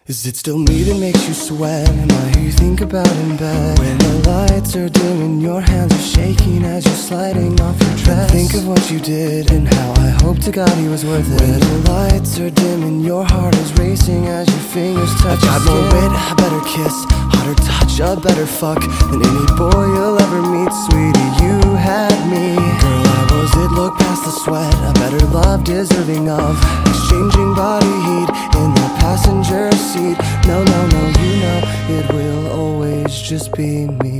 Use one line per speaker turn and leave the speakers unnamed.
Is it still me that makes you sweat? Am I who you think about in bed? When the lights are dim and your hands are shaking as you're sliding off your dress, think of what you did and how I hope to God he was worth it. When the lights are dim and your heart is racing as your fingers touch your skin. I've got more wit, a better kiss, hotter touch, a better fuck than any boy you'll ever meet. Sweetie, you had me. Girl, I was it, look past the sweat. A better love deserving of exchanging body heat in the passenger seat. No, no, no, you know it will always just be me.